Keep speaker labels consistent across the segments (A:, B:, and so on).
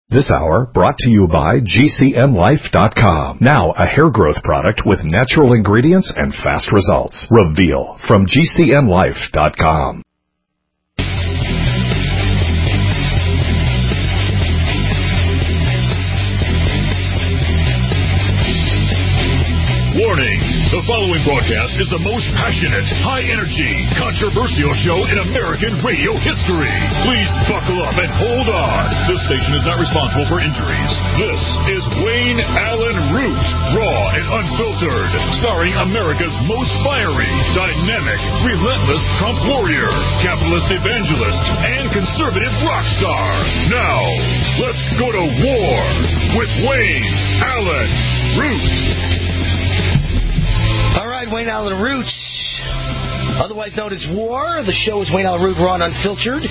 A: This hour brought to you by GCNlife.com. Now a hair growth product with natural ingredients and fast results. Reveal from GCNlife.com.
B: Warning! The following broadcast is the most passionate, high-energy, controversial show in American radio history. Please buckle up and hold on. This station is not responsible for injuries. This is Wayne Allen Root, raw and unfiltered, starring America's most fiery, dynamic, relentless Trump warrior, capitalist evangelist, and conservative rock star. Now, let's go to war with Wayne Allen Root.
C: All right, Wayne Allen Root, otherwise known as War. The show is Wayne Allen Root, Raw and Unfiltered.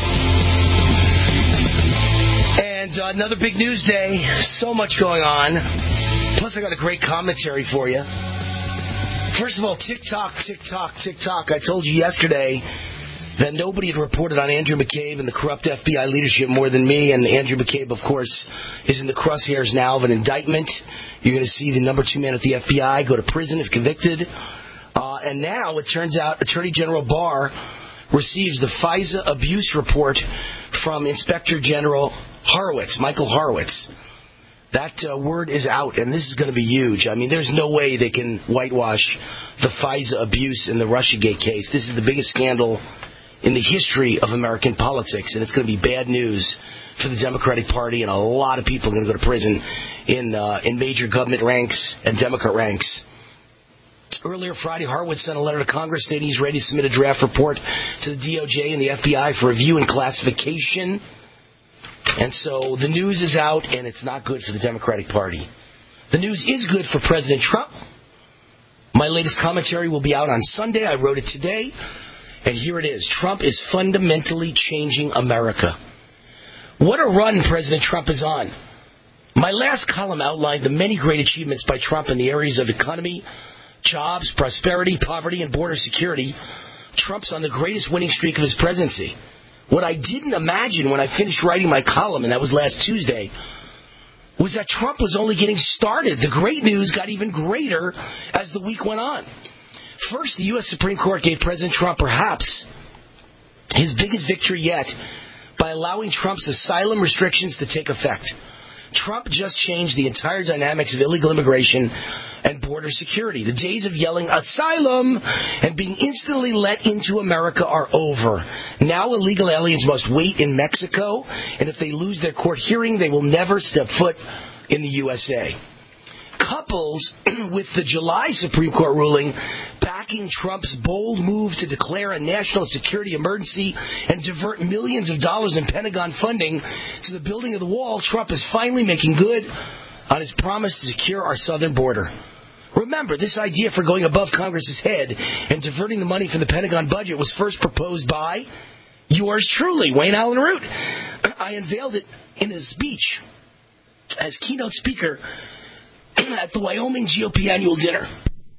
C: And another big news day. So much going on. Plus, I got a great commentary for you. First of all, TikTok. I told you yesterday that nobody had reported on Andrew McCabe and the corrupt FBI leadership more than me. And Andrew McCabe, of course, is in the crosshairs now of an indictment. You're going to see the number 2 man at the FBI go to prison if convicted. And now it turns out Attorney General Barr receives the FISA abuse report from Inspector General Horowitz, Michael Horowitz. That word is out, and this is going to be huge. I mean, there's no way they can whitewash the FISA abuse in the Russiagate case. This is the biggest scandal in the history of American politics, and it's going to be bad news for the Democratic Party, and a lot of people are going to go to prison in major government ranks and Democrat ranks. Earlier Friday, Horowitz sent a letter to Congress stating he's ready to submit a draft report to the DOJ and the FBI for review and classification. And so the news is out, and it's not good for the Democratic Party. The news is good for President Trump. My latest commentary will be out on Sunday. I wrote it today, and here it is. Trump is fundamentally changing America. What a run President Trump is on. My last column outlined the many great achievements by Trump in the areas of economy, jobs, prosperity, poverty, and border security. Trump's on the greatest winning streak of his presidency. What I didn't imagine when I finished writing my column, and that was last Tuesday, was that Trump was only getting started. The great news got even greater as the week went on. First, the U.S. Supreme Court gave President Trump perhaps his biggest victory yet by allowing Trump's asylum restrictions to take effect. Trump just changed the entire dynamics of illegal immigration and border security. The days of yelling asylum and being instantly let into America are over. Now illegal aliens must wait in Mexico, and if they lose their court hearing, they will never step foot in the USA. Coupled with the July Supreme Court ruling backing Trump's bold move to declare a national security emergency and divert millions of dollars in Pentagon funding to the building of the wall, Trump is finally making good on his promise to secure our southern border. Remember, this idea for going above Congress's head and diverting the money from the Pentagon budget was first proposed by yours truly, Wayne Allen Root. I unveiled it in a speech as keynote speaker at the Wyoming GOP annual dinner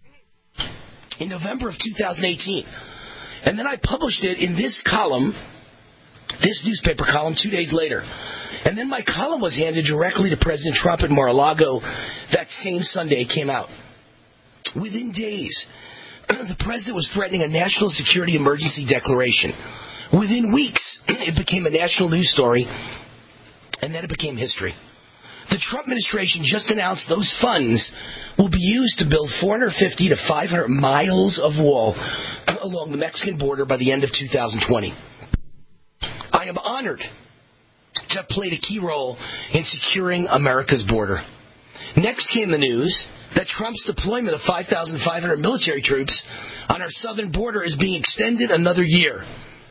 C: in November of 2018. And then I published it in this column, this newspaper column, 2 days later. And then my column was handed directly to President Trump at Mar-a-Lago that same Sunday it came out. Within days, the president was threatening a national security emergency declaration. Within weeks, it became a national news story, and then it became history. The Trump administration just announced those funds will be used to build 450 to 500 miles of wall along the Mexican border by the end of 2020. I am honored to have played a key role in securing America's border. Next came the news that Trump's deployment of 5,500 military troops on our southern border is being extended another year.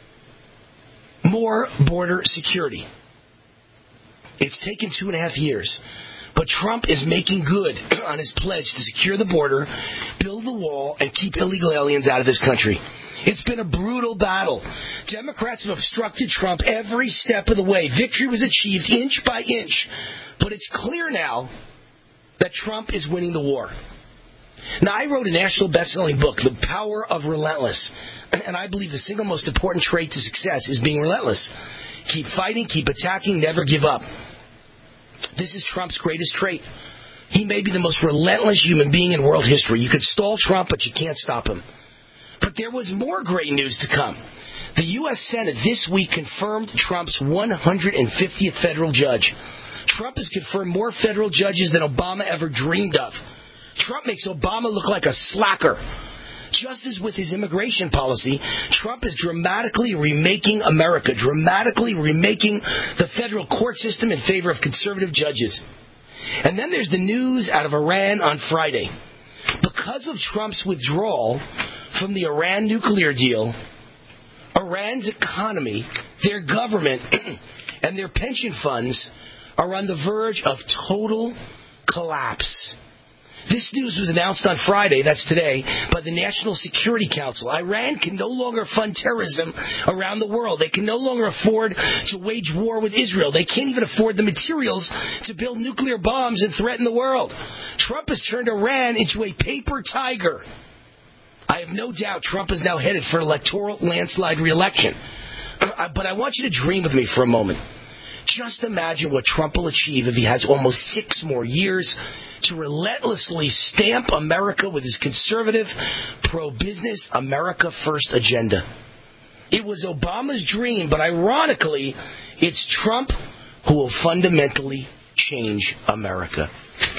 C: More border security. It's taken 2.5 years, but Trump is making good on his pledge to secure the border, build the wall, and keep illegal aliens out of this country. It's been a brutal battle. Democrats have obstructed Trump every step of the way. Victory was achieved inch by inch, but it's clear now that Trump is winning the war. Now, I wrote a national best-selling book, The Power of Relentless, and I believe the single most important trait to success is being relentless. Keep fighting, keep attacking, never give up. This is Trump's greatest trait. He may be the most relentless human being in world history. You could stall Trump, but you can't stop him. But there was more great news to come. The U.S. Senate this week confirmed Trump's 150th federal judge. Trump has confirmed more federal judges than Obama ever dreamed of. Trump makes Obama look like a slacker. Just as with his immigration policy, Trump is dramatically remaking America, dramatically remaking the federal court system in favor of conservative judges. And then there's the news out of Iran on Friday. Because of Trump's withdrawal from the Iran nuclear deal, Iran's economy, their government, and their pension funds are on the verge of total collapse. This news was announced on Friday, that's today, by the National Security Council. Iran can no longer fund terrorism around the world. They can no longer afford to wage war with Israel. They can't even afford the materials to build nuclear bombs and threaten the world. Trump has turned Iran into a paper tiger. I have no doubt Trump is now headed for electoral landslide re-election. But I want you to dream with me for a moment. Just imagine what Trump will achieve if he has almost 6 more years to relentlessly stamp America with his conservative, pro-business, America First agenda. It was Obama's dream, but ironically, it's Trump who will fundamentally change America.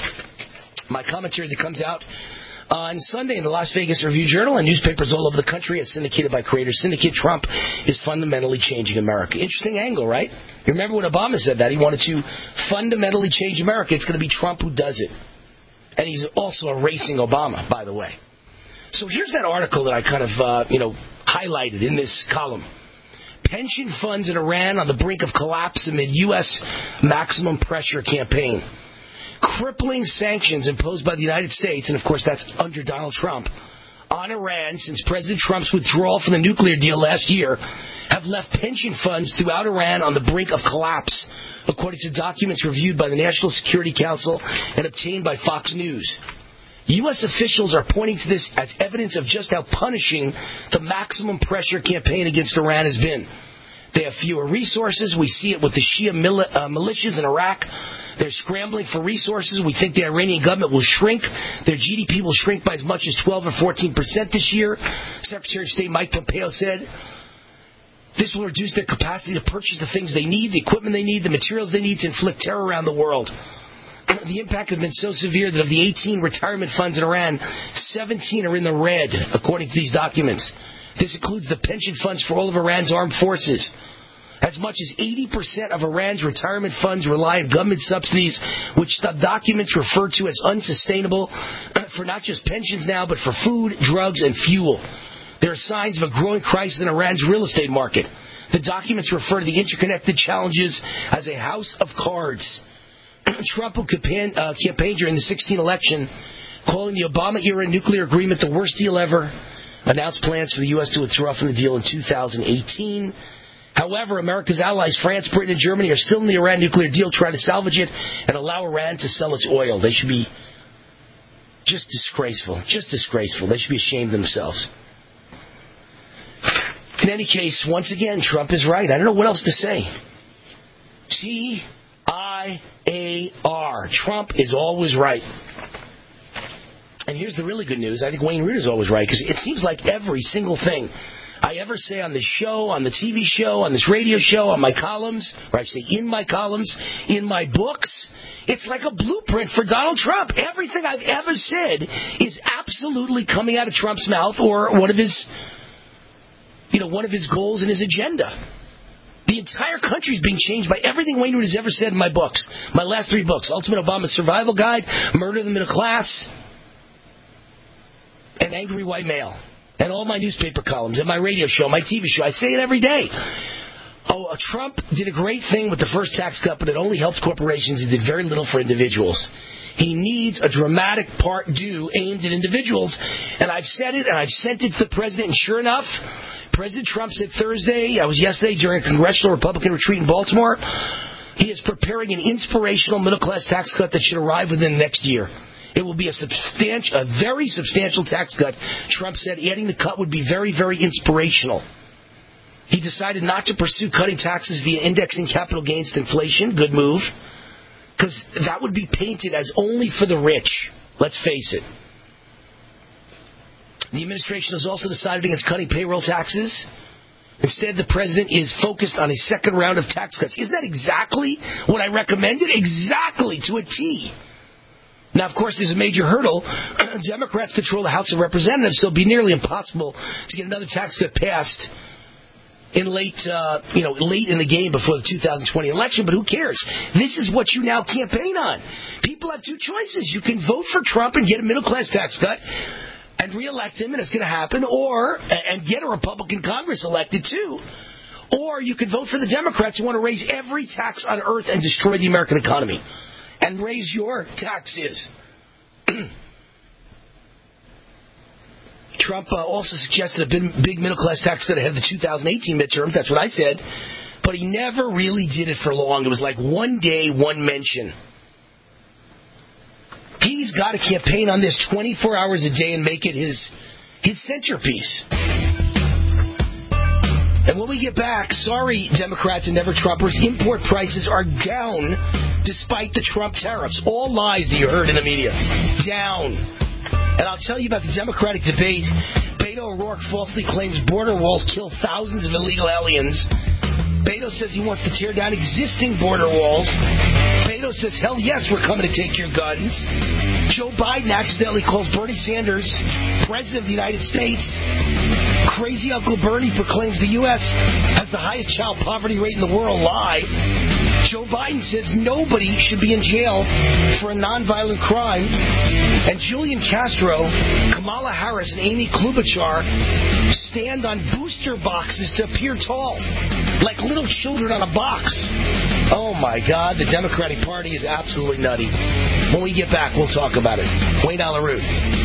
C: My commentary that comes out on Sunday in the Las Vegas Review-Journal and newspapers all over the country, it's syndicated by Creator Syndicate. Trump is fundamentally changing America. Interesting angle, right? You remember when Obama said that? He wanted to fundamentally change America. It's going to be Trump who does it. And he's also erasing Obama, by the way. So here's that article that I kind of, highlighted in this column. Pension funds in Iran on the brink of collapse amid U.S. maximum pressure campaign. Crippling sanctions imposed by the United States, and of course that's under Donald Trump, on Iran since President Trump's withdrawal from the nuclear deal last year have left pension funds throughout Iran on the brink of collapse, according to documents reviewed by the National Security Council and obtained by Fox News. U.S. officials are pointing to this as evidence of just how punishing the maximum pressure campaign against Iran has been. They have fewer resources. We see it with the Shia militias in Iraq. They're scrambling for resources. We think the Iranian government will shrink. Their GDP will shrink by as much as 12 or 14% this year. Secretary of State Mike Pompeo said this will reduce their capacity to purchase the things they need, the equipment they need, the materials they need to inflict terror around the world. The impact has been so severe that of the 18 retirement funds in Iran, 17 are in the red, according to these documents. This includes the pension funds for all of Iran's armed forces. As much as 80% of Iran's retirement funds rely on government subsidies, which the documents refer to as unsustainable for not just pensions now, but for food, drugs, and fuel. There are signs of a growing crisis in Iran's real estate market. The documents refer to the interconnected challenges as a house of cards. Trump will campaign during the 2016 election, calling the Obama-era nuclear agreement the worst deal ever, announced plans for the U.S. to withdraw from the deal in 2018. However, America's allies, France, Britain, and Germany, are still in the Iran nuclear deal trying to salvage it and allow Iran to sell its oil. They should be just disgraceful. Just disgraceful. They should be ashamed of themselves. In any case, once again, Trump is right. I don't know what else to say. TIAR. Trump is always right. And here's the really good news. I think Wayne Root is always right, because it seems like every single thing I ever say on this show, on the TV show, on this radio show, on my columns, or I say in my columns, in my books, it's like a blueprint for Donald Trump. Everything I've ever said is absolutely coming out of Trump's mouth or one of his goals and his agenda. The entire country is being changed by everything Wayne Root has ever said in my books. My last 3 books, Ultimate Obama Survival Guide, Murder of the Middle Class, and Angry White Male. And all my newspaper columns, and my radio show, my TV show. I say it every day. Trump did a great thing with the first tax cut, but it only helped corporations. He did very little for individuals. He needs a dramatic part due aimed at individuals. And I've said it, and I've sent it to the president. And sure enough, President Trump said yesterday during a congressional Republican retreat in Baltimore, he is preparing an inspirational middle-class tax cut that should arrive within the next year. It will be a very substantial tax cut. Trump said adding the cut would be very, very inspirational. He decided not to pursue cutting taxes via indexing capital gains to inflation. Good move. Because that would be painted as only for the rich. Let's face it. The administration has also decided against cutting payroll taxes. Instead, the president is focused on a second round of tax cuts. Isn't that exactly what I recommended? Exactly, to a T. Now, of course, there's a major hurdle. Democrats control the House of Representatives, so it'll be nearly impossible to get another tax cut passed in late in the game before the 2020 election. But who cares? This is what you now campaign on. People have two choices. You can vote for Trump and get a middle-class tax cut and reelect him, and it's going to happen, and get a Republican Congress elected, too. Or you can vote for the Democrats who want to raise every tax on earth and destroy the American economy. And raise your taxes. Trump also suggested a big middle-class tax cut ahead of the 2018 midterms. That's what I said. But he never really did it for long. It was like one day, one mention. He's got to campaign on this 24 hours a day and make it his centerpiece. And when we get back, sorry, Democrats and never-Trumpers, import prices are down despite the Trump tariffs. All lies that you heard in the media. Down. And I'll tell you about the Democratic debate. Beto O'Rourke falsely claims border walls kill thousands of illegal aliens. Beto says he wants to tear down existing border walls. Beto says, hell yes, we're coming to take your guns. Joe Biden accidentally calls Bernie Sanders President of the United States. Crazy Uncle Bernie proclaims the U.S. has the highest child poverty rate in the world. Lie. Joe Biden says nobody should be in jail for a nonviolent crime. And Julian Castro, Kamala Harris, and Amy Klobuchar stand on booster boxes to appear tall, like little children on a box. Oh, my God. The Democratic Party is absolutely nutty. When we get back, we'll talk about it. Wayne Allyn Root.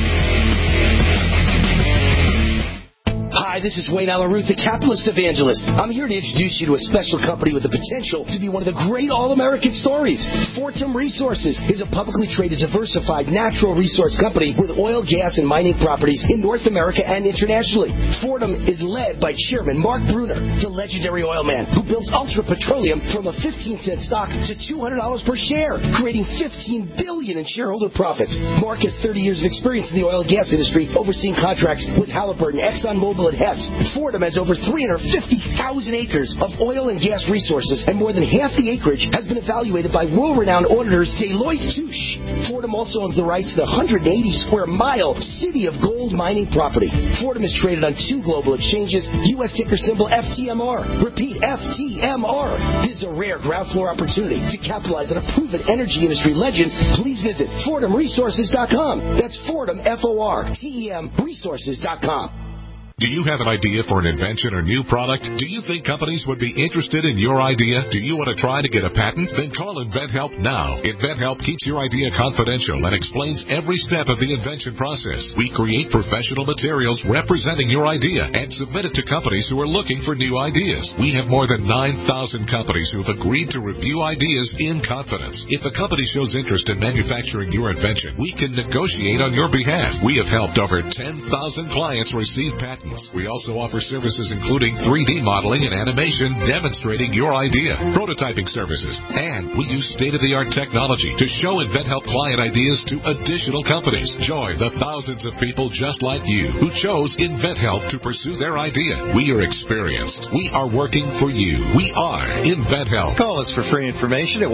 C: Hi, this is Wayne Allyn Root, the capitalist evangelist. I'm here to introduce you to a special company with the potential to be one of the great all-American stories. Fortum Resources is a publicly traded, diversified natural resource company with oil, gas, and mining properties in North America and internationally. Fortum is led by Chairman Mark Brunner, the legendary oil man who builds Ultra Petroleum from a 15-cent stock to $200 per share, creating $15 billion in shareholder profits. Mark has 30 years of experience in the oil and gas industry, overseeing contracts with Halliburton, ExxonMobil, and Hess. Fortum has over 350,000 acres of oil and gas resources, and more than half the acreage has been evaluated by world-renowned auditors Deloitte Touche. Fortum also owns the rights to the 180-square-mile City of Gold mining property. Fortum is traded on 2 global exchanges, U.S. ticker symbol FTMR. Repeat, FTMR. This is a rare ground floor opportunity to capitalize on a proven energy industry legend. Please visit FortumResources.com. That's Fortum, F-O-R-T-E-M, Resources.com.
D: Do you have an idea for an invention or new product? Do you think companies would be interested in your idea? Do you want to try to get a patent? Then call InventHelp now. InventHelp keeps your idea confidential and explains every step of the invention process. We create professional materials representing your idea and submit it to companies who are looking for new ideas. We have more than 9,000 companies who have agreed to review ideas in confidence. If a company shows interest in manufacturing your invention, we can negotiate on your behalf. We have helped over 10,000 clients receive patents. We also offer services including 3D modeling and animation demonstrating your idea, prototyping services, and we use state-of-the-art technology to show InventHelp client ideas to additional companies. Join the thousands of people just like you who chose InventHelp to pursue their idea. We are experienced. We are working for you. We are InventHelp.
E: Call us for free information at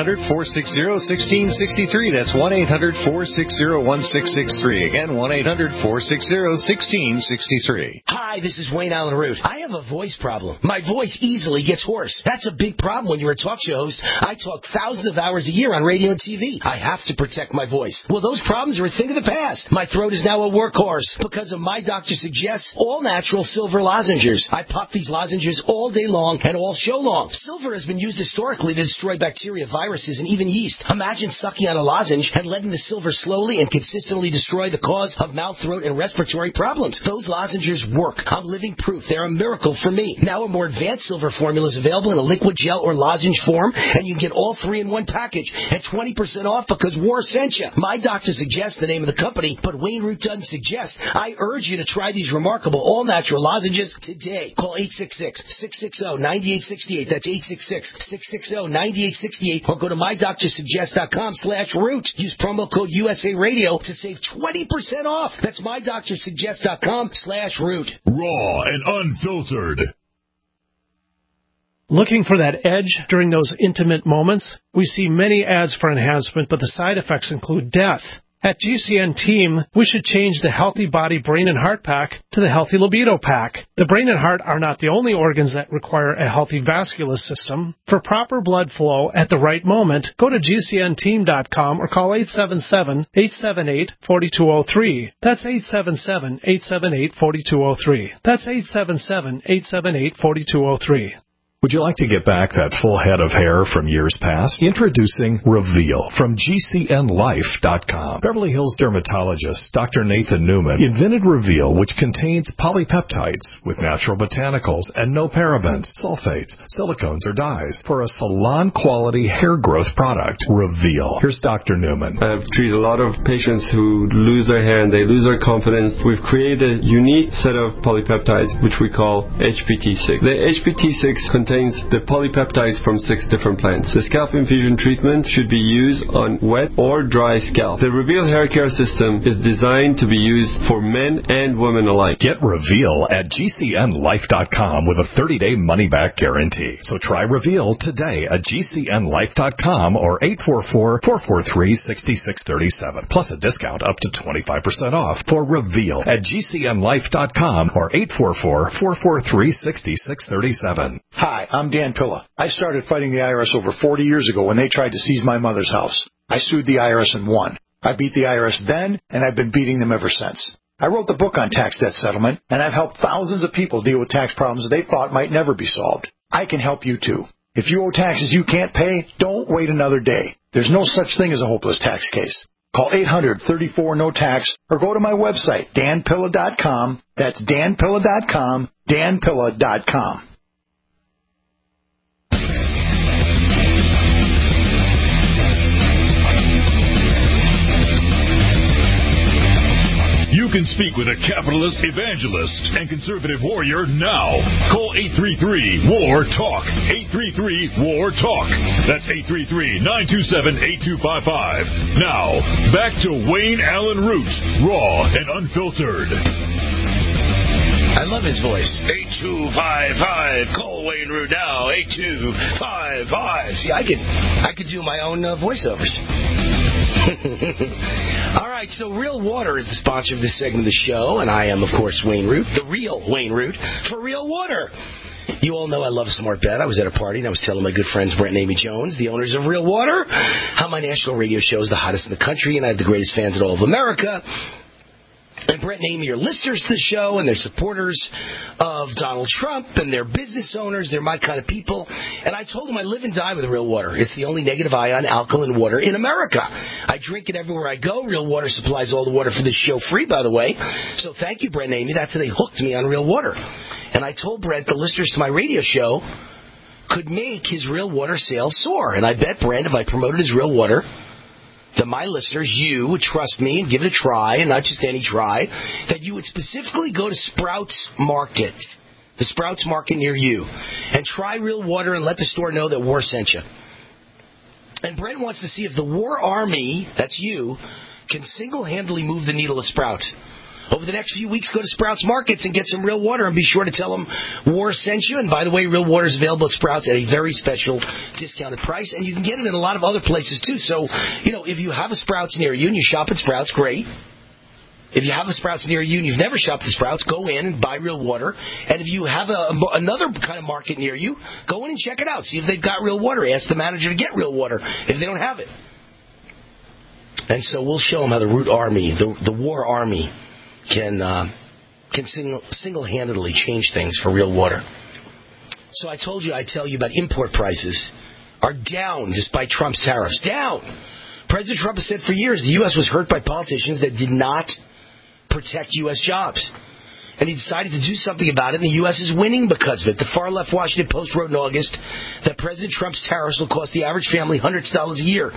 E: 1-800-460-1663. That's 1-800-460-1663. Again, 1-800-460-1663.
C: Hi, this is Wayne Allyn Root. I have a voice problem. My voice easily gets hoarse. That's a big problem when you're a talk show host. I talk thousands of hours a year on radio and TV. I have to protect my voice. Well, those problems are a thing of the past. My throat is now a workhorse because of My Doctor Suggests all-natural silver lozenges. I pop these lozenges all day long and all show long. Silver has been used historically to destroy bacteria, viruses, and even yeast. Imagine sucking on a lozenge and letting the silver slowly and consistently destroy the cause of mouth, throat, and respiratory problems. Those lozenges procedures work. I'm living proof. They're a miracle for me. Now a more advanced silver formula is available in a liquid gel or lozenge form, and you can get all 3 in one package at 20% off because War sent you. My doctor suggests the name of the company, but Wayne Root doesn't suggest. I urge you to try these remarkable all-natural lozenges today. Call 866-660-9868. That's 866-660-9868. Or go to mydoctorsuggest.com/root. Use promo code USA Radio to save 20% off. That's mydoctorsuggest.com/root.
B: Raw and unfiltered.
F: Looking for that edge during those intimate moments? We see many ads for enhancement, but the side effects include death. At GCN Team, we should change the Healthy Body, Brain, and Heart Pack to the Healthy Libido Pack. The brain and heart are not the only organs that require a healthy vascular system. For proper blood flow at the right moment, go to GCNteam.com or call 877-878-4203. That's 877-878-4203. That's 877-878-4203.
A: Would you like to get back that full head of hair from years past? Introducing Reveal from GCNlife.com. Beverly Hills dermatologist Dr. Nathan Newman invented Reveal, which contains polypeptides with natural botanicals and no parabens, sulfates, silicones, or dyes for a salon-quality hair growth product. Reveal. Here's Dr. Newman.
G: I've treated a lot of patients who lose their hair and they lose their confidence. We've created a unique set of polypeptides, which we call HPT6. The HPT6 contains the polypeptides from 6 different plants. The scalp infusion treatment should be used on wet or dry scalp. The Reveal hair care system is designed to be used for men and women alike.
A: Get Reveal at GCNlife.com with a 30-day money-back guarantee. So try Reveal today at GCNlife.com or 844-443-6637. Plus a discount up to 25% off for Reveal at GCNlife.com or 844-443-6637.
H: Hi, I'm Dan Pilla. I started fighting the IRS over 40 years ago when they tried to seize my mother's house. I sued the IRS and won. I beat the IRS then, and I've been beating them ever since. I wrote the book on tax debt settlement, and I've helped thousands of people deal with tax problems they thought might never be solved. I can help you too. If you owe taxes you can't pay, don't wait another day. There's no such thing as a hopeless tax case. Call 800-34-NO-TAX or go to my website, danpilla.com. That's danpilla.com, danpilla.com.
B: You can speak with a capitalist, evangelist, and conservative warrior now. Call 833-WAR-TALK. 833-WAR-TALK. That's 833-927-8255. Now, back to Wayne Allen Root, raw and unfiltered.
C: I love his voice. 8255. Call Wayne Root now. 8255. See, I could do my own voiceovers. All right, so Real Water is the sponsor of this segment of the show, and I am, of course, Wayne Root, the real Wayne Root, for Real Water. You all know I love Smart Bet. I was at a party, and I was telling my good friends Brent and Amy Jones, the owners of Real Water, how my national radio show is the hottest in the country, and I have the greatest fans in all of America. And Brent and Amy are listeners to the show, and they're supporters of Donald Trump, and they're business owners. They're my kind of people. And I told them I live and die with Real Water. It's the only negative ion alkaline water in America. I drink it everywhere I go. Real Water supplies all the water for this show free, by the way. So thank you, Brent and Amy. That's how they hooked me on Real Water. And I told Brent the listeners to my radio show could make his Real Water sales soar. And I bet, Brent, if I promoted his Real Water, that my listeners, you, would trust me and give it a try, and not just any try, that you would specifically go to Sprouts Market, the Sprouts Market near you, and try Real Water and let the store know that War sent you. And Brent wants to see if the War Army, that's you, can single-handedly move the needle at Sprouts. Over the next few weeks, go to Sprouts Markets and get some Real Water, and be sure to tell them War sent you. And by the way, Real Water is available at Sprouts at a very special discounted price, and you can get it in a lot of other places too. So, if you have a Sprouts near you and you shop at Sprouts, great. If you have a Sprouts near you and you've never shopped at Sprouts, go in and buy Real Water. And if you have another kind of market near you, go in and check it out. See if they've got Real Water. Ask the manager to get Real Water if they don't have it. And so we'll show them how the Root Army, the War Army, can single-handedly change things for Real Water. So I told you I'd tell you about import prices are down despite Trump's tariffs. Down! President Trump has said for years the U.S. was hurt by politicians that did not protect U.S. jobs. And he decided to do something about it, and the U.S. is winning because of it. The far-left Washington Post wrote in August that President Trump's tariffs will cost the average family hundreds of dollars a year.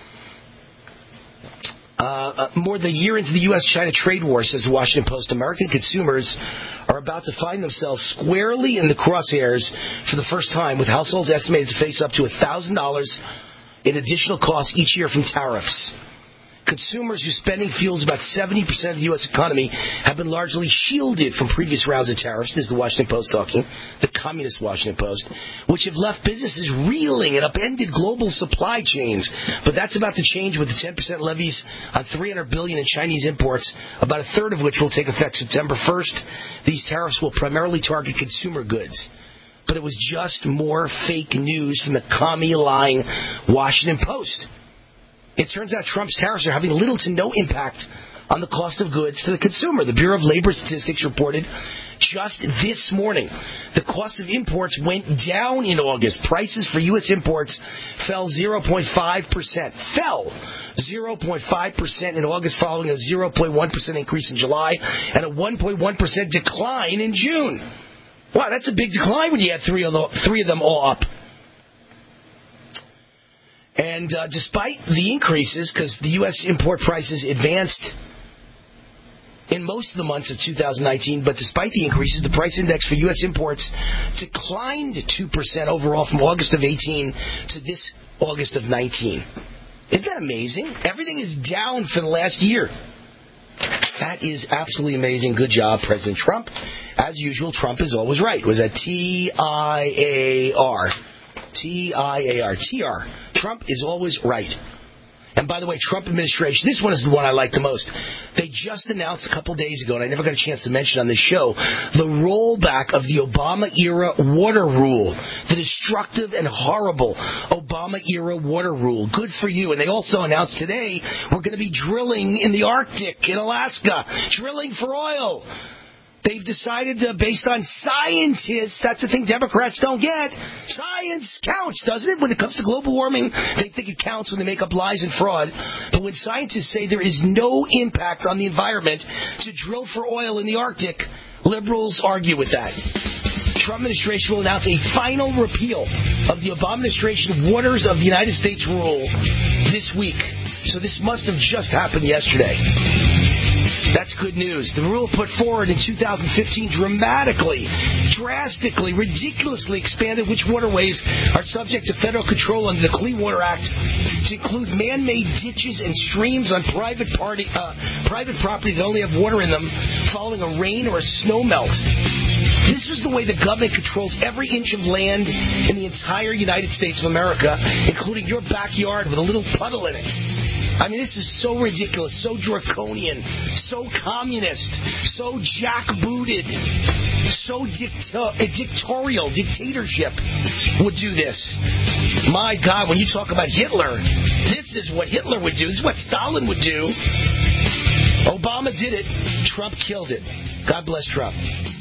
C: More than a year into the U.S.-China trade war, says the Washington Post, American consumers are about to find themselves squarely in the crosshairs for the first time, with households estimated to face up to $1,000 in additional costs each year from tariffs. Consumers whose spending fuels about 70% of the U.S. economy have been largely shielded from previous rounds of tariffs, this is the Washington Post talking, the communist Washington Post, which have left businesses reeling and upended global supply chains. But that's about to change with the 10% levies on $300 billion in Chinese imports, about a third of which will take effect September 1st. These tariffs will primarily target consumer goods. But it was just more fake news from the commie-lying Washington Post. It turns out Trump's tariffs are having little to no impact on the cost of goods to the consumer. The Bureau of Labor Statistics reported just this morning the cost of imports went down in August. Prices for U.S. imports fell 0.5%. Fell 0.5% in August, following a 0.1% increase in July and a 1.1% decline in June. Wow, that's a big decline when you had three of them all up. And despite the increases, because the U.S. import prices advanced in most of the months of 2019, but despite the increases, the price index for U.S. imports declined 2% overall from August of 18 to this August of 19. Isn't that amazing? Everything is down for the last year. That is absolutely amazing. Good job, President Trump. As usual, Trump is always right. Was that T-I-A-R? T-I-A-R. T-R. Trump is always right. And by the way, Trump administration, this one is the one I like the most. They just announced a couple days ago, and I never got a chance to mention on this show, the rollback of the Obama-era water rule, the destructive and horrible Obama-era water rule. Good for you. And they also announced today we're going to be drilling in the Arctic, in Alaska, drilling for oil. They've decided, based on scientists, that's the thing Democrats don't get. Science counts, doesn't it? When it comes to global warming, they think it counts when they make up lies and fraud. But when scientists say there is no impact on the environment to drill for oil in the Arctic, liberals argue with that. Trump administration will announce a final repeal of the Obama administration Waters of the United States rule this week. So this must have just happened yesterday. That's good news. The rule put forward in 2015 drastically, ridiculously expanded which waterways are subject to federal control under the Clean Water Act to include man-made ditches and streams on private property that only have water in them following a rain or a snow melt. This is the way the government controls every inch of land in the entire United States of America, including your backyard with a little puddle in it. I mean, this is so ridiculous, so draconian, so communist, so jackbooted, so dictatorial. Dictatorship would do this. My God, when you talk about Hitler, this is what Hitler would do. This is what Stalin would do. Obama did it. Trump killed it. God bless Trump.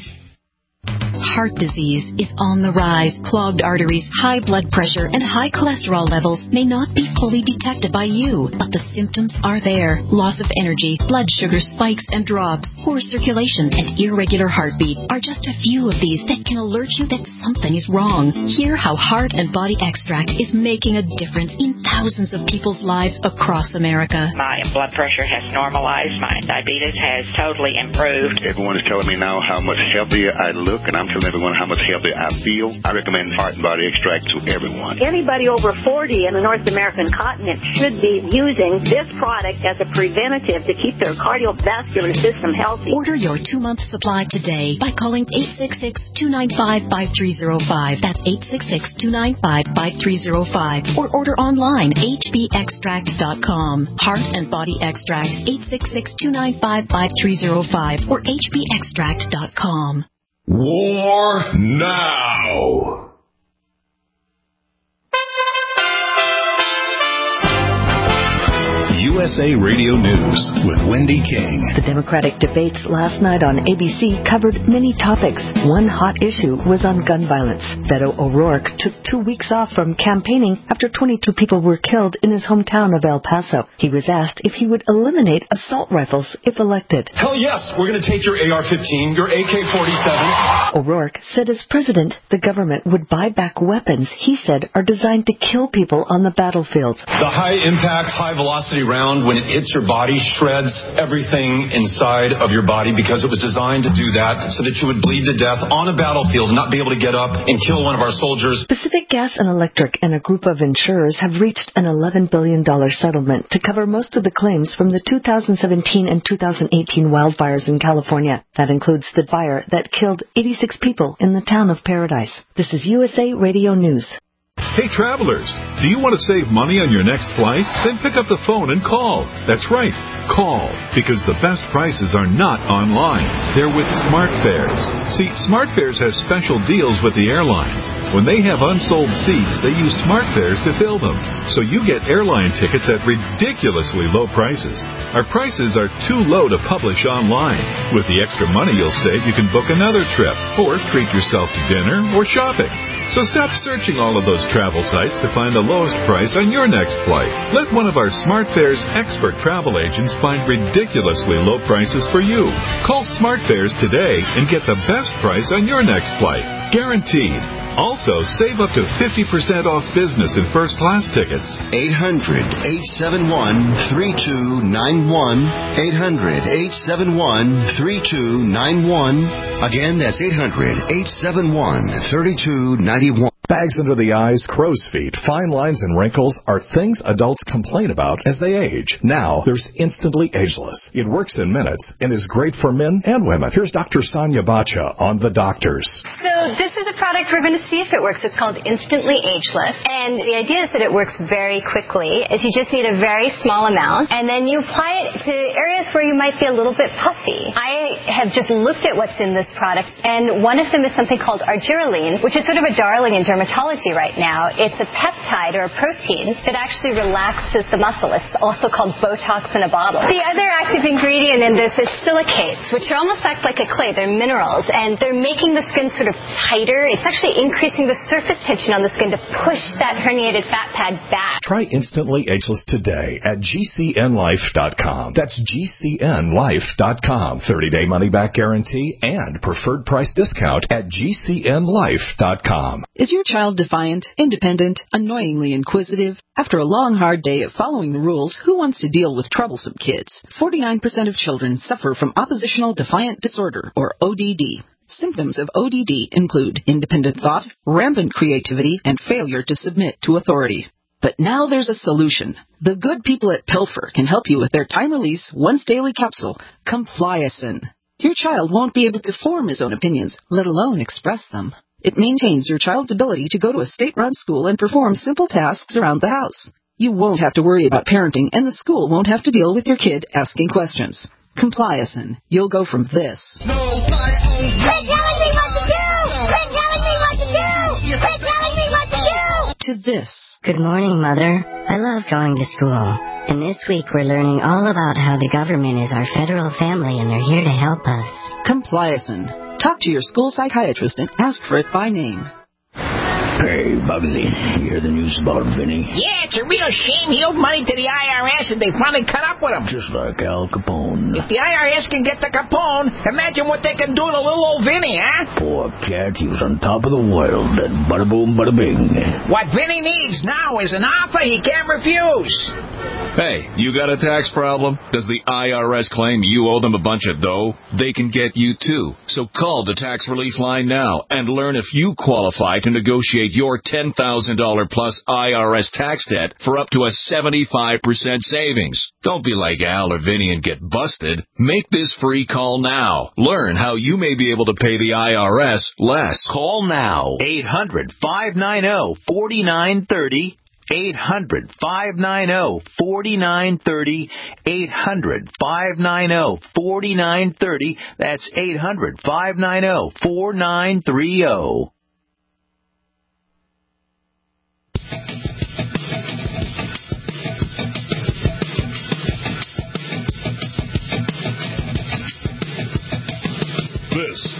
I: Heart disease is on the rise. Clogged arteries, high blood pressure, and high cholesterol levels may not be fully detected by you, but the symptoms are there. Loss of energy, blood sugar spikes and drops, poor circulation, and irregular heartbeat are just a few of these that can alert you that something is wrong. Hear how Heart and Body Extract is making a difference in thousands of people's lives across America.
J: My blood pressure has normalized. My diabetes has totally improved.
K: Everyone is telling me now how much healthier I look, and I'm telling everyone how much healthier I feel. I recommend Heart and Body Extract to everyone.
L: Anybody over 40 in the North American continent should be using this product as a preventative to keep their cardiovascular system healthy.
I: Order your 2-month supply today by calling 866-295-5305. That's 866-295-5305. Or order online, hbextract.com. Heart and Body Extract, 866-295-5305 or hbextract.com.
B: War now!
A: USA Radio News with Wendy King.
M: The Democratic debates last night on ABC covered many topics. One hot issue was on gun violence. Beto O'Rourke took 2 weeks off from campaigning after 22 people were killed in his hometown of El Paso. He was asked if he would eliminate assault rifles if elected.
N: Hell yes, we're going to take your AR-15, your AK-47.
M: O'Rourke said as president, the government would buy back weapons he said are designed to kill people on the battlefields.
N: The high-impact, high-velocity round, when it hits your body, shreds everything inside of your body because it was designed to do that so that you would bleed to death on a battlefield and not be able to get up and kill one of our soldiers.
M: Pacific Gas and Electric and a group of insurers have reached an $11 billion settlement to cover most of the claims from the 2017 and 2018 wildfires in California. That includes the fire that killed 86 people in the town of Paradise. This is USA Radio News.
B: Hey travelers, do you want to save money on your next flight? Then pick up the phone and call. That's right, call, because the best prices are not online. They're with SmartFares. See, SmartFares has special deals with the airlines. When they have unsold seats, they use SmartFares to fill them. So you get airline tickets at ridiculously low prices. Our prices are too low to publish online. With the extra money you'll save, you can book another trip or treat yourself to dinner or shopping. So stop searching all of those travel sites to find the lowest price on your next flight. Let one of our SmartFares expert travel agents find ridiculously low prices for you. Call SmartFares today and get the best price on your next flight. Guaranteed. Also, save up to 50% off business and first-class tickets.
O: 800-871-3291. 800-871-3291. Again, that's 800-871-3291.
A: Bags under the eyes, crow's feet, fine lines, and wrinkles are things adults complain about as they age. Now, there's Instantly Ageless. It works in minutes and is great for men and women. Here's Dr. Sonia Bacha on The Doctors.
P: So this is a product we're going to see if it works. It's called Instantly Ageless. And the idea is that it works very quickly. Is you just need a very small amount, and then you apply it to areas where you might be a little bit puffy. I have just looked at what's in this product, and one of them is something called argireline, which is sort of a darling in dermatology right now. It's a peptide or a protein that actually relaxes the muscle. It's also called Botox in a bottle. The other active ingredient in this is silicates, which are almost act like a clay. They're minerals, and they're making the skin sort of tighter. It's actually increasing the surface tension on the skin to push that herniated fat pad back.
A: Try Instantly Ageless today at GCNlife.com. That's GCNlife.com. 30-day money-back guarantee and preferred price discount at GCNlife.com.
Q: Is your child defiant, independent, annoyingly inquisitive? After a long, hard day of following the rules, who wants to deal with troublesome kids? 49% of children suffer from oppositional defiant disorder, or ODD. Symptoms of ODD include independent thought, rampant creativity, and failure to submit to authority. But now there's a solution. The good people at Pilfer can help you with their time-release, once-daily capsule, Compliacin. Your child won't be able to form his own opinions, let alone express them. It maintains your child's ability to go to a state-run school and perform simple tasks around the house. You won't have to worry about parenting, and the school won't have to deal with your kid asking questions. Compliacin. You'll go from this.
R: Quit telling me what to do! Quit telling me what to do! Quit telling me what to do!
Q: To this.
S: Good morning, Mother. I love going to school. And this week we're learning all about how the government is our federal family and they're here to help us.
Q: Compliacin. Talk to your school psychiatrist and ask for it by name.
T: Hey, Bugsy, you hear the news about Vinny?
U: Yeah, it's a real shame. He owed money to the IRS and they finally cut up with him.
T: Just like Al Capone.
U: If the IRS can get the Capone, imagine what they can do to little old Vinny, huh?
T: Poor cat, he was on top of the world, and bada boom, bada bing.
U: What Vinny needs now is an offer he can't refuse.
V: Hey, you got a tax problem? Does the IRS claim you owe them a bunch of dough? They can get you too. So call the Tax Relief Line now and learn if you qualify to negotiate your $10,000 plus IRS tax debt for up to a 75% savings. Don't be like Al or Vinny and get busted. Make this free call now. Learn how you may be able to pay the IRS less.
W: Call now. 800-590-4930. 800-590-4930. 800-590-4930. That's 800-590-4930.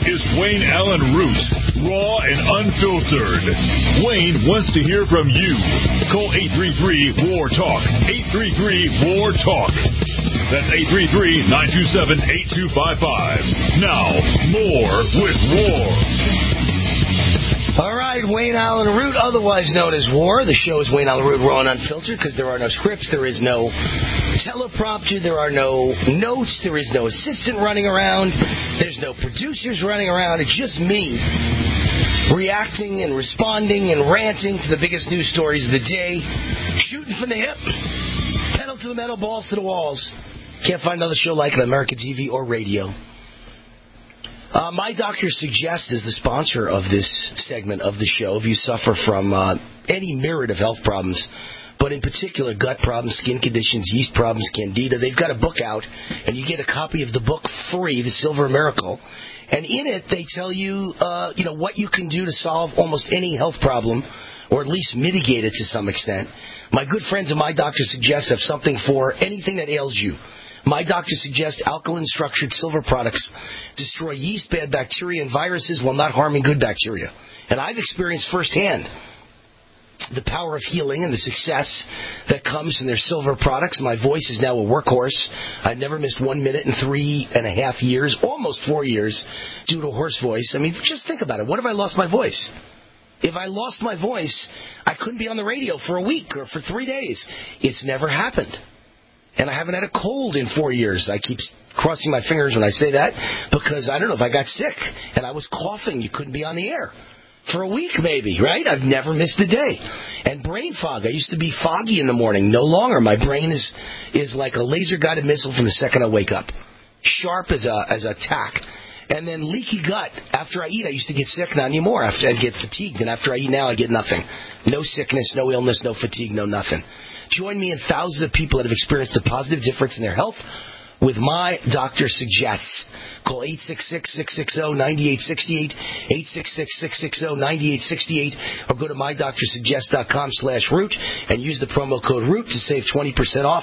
B: is Wayne Allen Root, raw and unfiltered. Wayne wants to hear from you. Call 833-WAR-TALK. 833-WAR-TALK. That's 833-927-8255. Now, more with War.
C: All right, Wayne Allen Root, otherwise known as War. The show is Wayne Allen Root, raw and unfiltered, because there are no scripts, there is no teleprompter, there are no notes, there is no assistant running around, there's no producers running around. It's just me reacting and responding and ranting to the biggest news stories of the day, shooting from the hip, pedal to the metal, balls to the walls. Can't find another show like it on American TV or radio. My Doctor Suggest is the sponsor of this segment of the show. If you suffer from any myriad of health problems, but in particular gut problems, skin conditions, yeast problems, candida, they've got a book out, and you get a copy of the book free, The Silver Miracle. And in it, they tell you, what you can do to solve almost any health problem, or at least mitigate it to some extent. My good friends at My Doctor Suggest have something for anything that ails you. My Doctor Suggests alkaline-structured silver products destroy yeast, bad bacteria, and viruses while not harming good bacteria. And I've experienced firsthand the power of healing and the success that comes from their silver products. My voice is now a workhorse. I've never missed 1 minute in 3.5 years, almost 4 years, due to a hoarse voice. I mean, just think about it. What if I lost my voice? If I lost my voice, I couldn't be on the radio for a week or for 3 days. It's never happened. And I haven't had a cold in 4 years. I keep crossing my fingers when I say that because, I don't know, if I got sick and I was coughing, you couldn't be on the air. For a week, maybe, right? I've never missed a day. And brain fog. I used to be foggy in the morning. No longer. My brain is like a laser-guided missile from the second I wake up. Sharp as a tack. And then leaky gut. After I eat, I used to get sick. Not anymore. After I'd get fatigued. And after I eat now, I get nothing. No sickness, no illness, no fatigue, no nothing. Join me and thousands of people that have experienced a positive difference in their health with My Doctor Suggests. Call 866-660-9868, 866-660-9868, or go to mydoctorsuggest.com/root and use the promo code ROOT to save 20% off.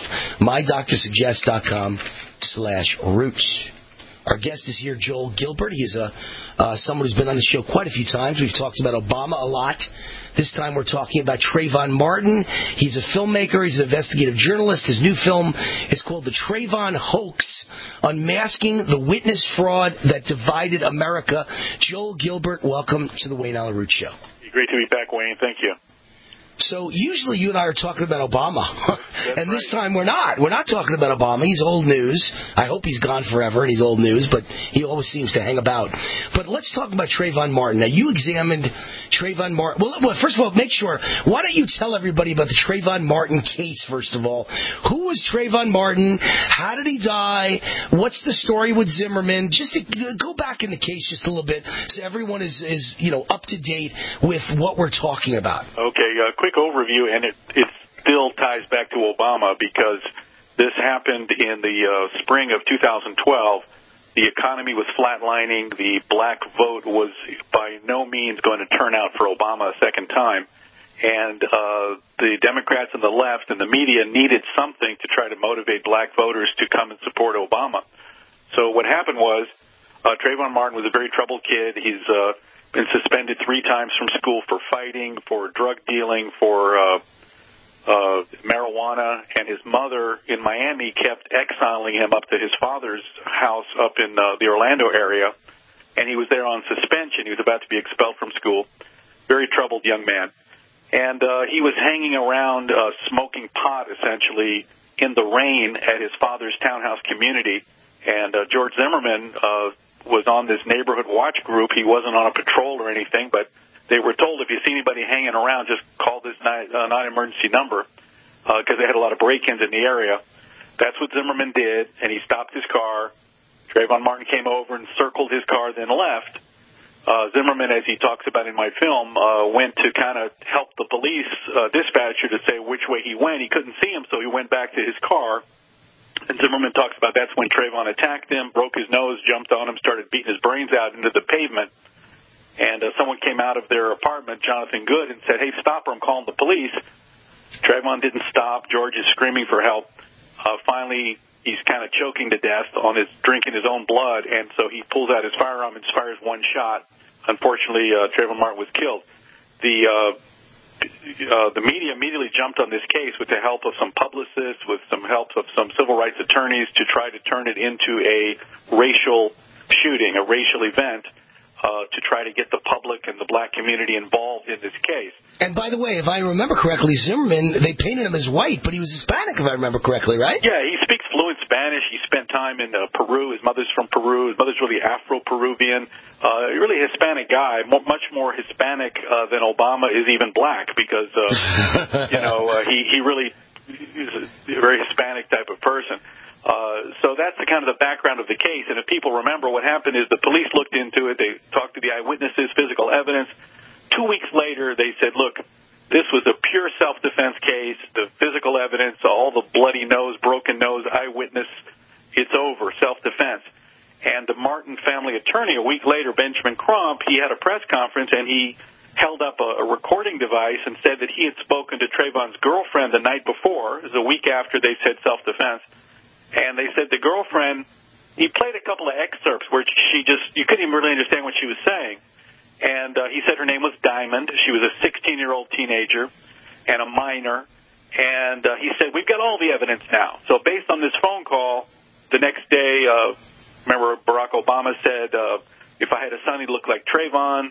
C: mydoctorsuggest.com/root. Our guest is here, Joel Gilbert. He's someone who's been on the show quite a few times. We've talked about Obama a lot. This time we're talking about Trayvon Martin. He's a filmmaker. He's an investigative journalist. His new film is called The Trayvon Hoax, Unmasking the Witness Fraud That Divided America. Joel Gilbert, welcome to the Wayne Allen Root Show.
D: Great to be back, Wayne. Thank you.
C: So usually you and I are talking about Obama, and this time we're not. We're not talking about Obama. He's old news. I hope he's gone forever and he's old news, but he always seems to hang about. But let's talk about Trayvon Martin. Now, you examined Trayvon Martin. Well, first of all, make sure, why don't you tell everybody about the Trayvon Martin case, first of all. Who was Trayvon Martin? How did he die? What's the story with Zimmerman? Just to go back in the case just a little bit so everyone is up to date with what we're talking about.
D: Okay, quick overview, and it still ties back to Obama because this happened in the spring of 2012. The economy was flatlining. The black vote was by no means going to turn out for Obama a second time. And the Democrats and the left and the media needed something to try to motivate black voters to come and support Obama. So what happened was Trayvon Martin was a very troubled kid. He's been suspended 3 times from school for fighting, for drug dealing, for marijuana, and his mother in Miami kept exiling him up to his father's house up in the Orlando area, and he was there on suspension. He was about to be expelled from school. Very troubled young man. And he was hanging around smoking pot, essentially, in the rain at his father's townhouse community. And George Zimmerman was on this neighborhood watch group. He wasn't on a patrol or anything, but they were told if you see anybody hanging around, just call this non-emergency number because they had a lot of break-ins in the area. That's what Zimmerman did, and he stopped his car. Trayvon Martin came over and circled his car, then left. Zimmerman, as he talks about in my film, went to kind of help the police dispatcher to say which way he went. He couldn't see him, so he went back to his car. And Zimmerman talks about that's when Trayvon attacked him, broke his nose, jumped on him, started beating his brains out into the pavement. And someone came out of their apartment, Jonathan Good, and said, "Hey, stop her, I'm calling the police." Trayvon didn't stop. George is screaming for help. Finally, he's kind of choking to death on his drinking his own blood, and so he pulls out his firearm and fires one shot. Unfortunately, Trayvon Martin was killed. The media immediately jumped on this case with the help of some publicists, with some help of some civil rights attorneys to try to turn it into a racial shooting, a racial event, to try to get the public and the black community involved in this case.
C: And by the way, if I remember correctly, Zimmerman, they painted him as white, but he was Hispanic, if I remember correctly, right?
D: Yeah, he speaks fluent Spanish. He spent time in Peru. His mother's from Peru. His mother's really Afro-Peruvian. Really Hispanic guy, much more Hispanic than Obama is even black, because, he really is a very Hispanic type of person. So that's the kind of the background of the case. And if people remember, what happened is the police looked into it. They talked to the eyewitnesses, physical evidence. 2 weeks later, they said, look, this was a pure self-defense case. The physical evidence, all the bloody nose, broken nose, eyewitness, it's over, self-defense. And the Martin family attorney, a week later, Benjamin Crump, he had a press conference, and he held up a recording device and said that he had spoken to Trayvon's girlfriend the night before. It was a week after they said self-defense. And they said the girlfriend, he played a couple of excerpts where you couldn't even really understand what she was saying. And he said her name was Diamond. She was a 16-year-old teenager and a minor. And he said, we've got all the evidence now. So based on this phone call, the next day, remember Barack Obama said, if I had a son, he'd look like Trayvon.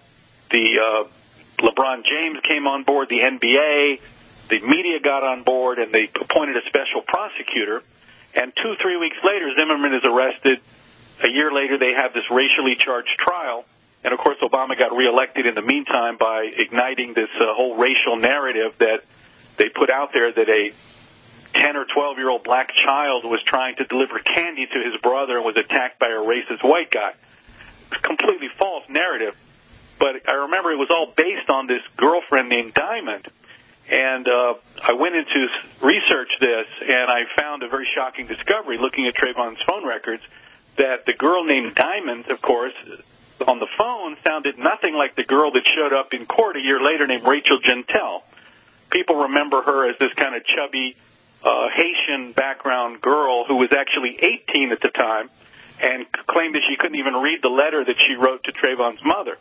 D: LeBron James came on board, the NBA, the media got on board, and they appointed a special prosecutor. And 2-3 weeks later, Zimmerman is arrested. A year later, they have this racially charged trial. And, of course, Obama got reelected in the meantime by igniting this whole racial narrative that they put out there that a 10 or 12-year-old black child was trying to deliver candy to his brother and was attacked by a racist white guy. Completely false narrative. But I remember it was all based on this girlfriend named Diamond. And I went into research this, and I found a very shocking discovery looking at Trayvon's phone records, that the girl named Diamond, of course, on the phone sounded nothing like the girl that showed up in court a year later named Rachel Gentel. People remember her as this kind of chubby Haitian background girl who was actually 18 at the time and claimed that she couldn't even read the letter that she wrote to Trayvon's mother.